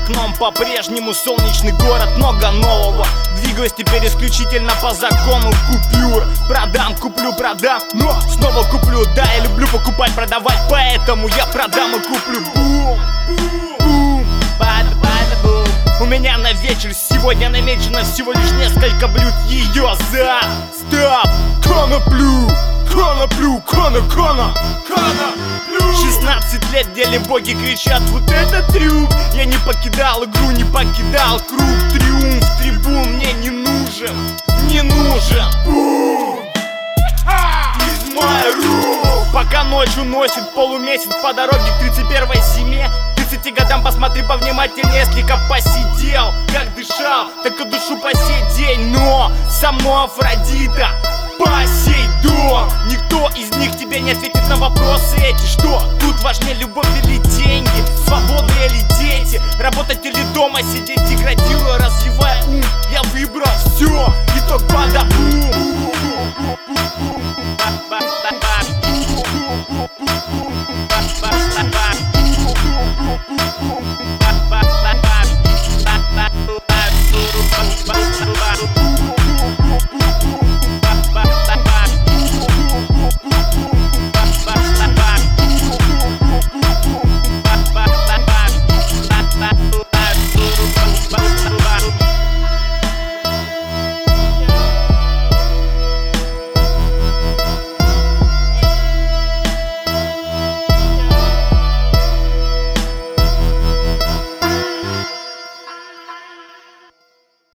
окном по-прежнему солнечный город, много нового. Двигаюсь теперь исключительно по закону купюр. Продам, куплю, продам, но снова куплю. Да, я люблю покупать, продавать, поэтому я продам и куплю. Бум, бум, бада-бада-бум. У меня на вечер сегодня намечено всего лишь несколько блюд. Ее за стоп, коноплю, коноплю, коноплю. 16 лет, где боги кричат: вот это трюк. Я не покидал игру, не покидал круг. Триумф, трибун мне не нужен, не нужен. Бум! Из моих рук. Пока ночь уносит полумесяц по дороге к 31-й зиме, 30 годам посмотри повнимательнее, если как посидел, как дышал, так и душу по сей день. Но само Афродита Посейдон. Никто из них тебе не ответит на вопросы эти. Что тут важнее, любовь или деньги? Свобода или дети? Работать или дома сидеть, деградируя, развивая ум? Я выбрал все, итог бада-бум.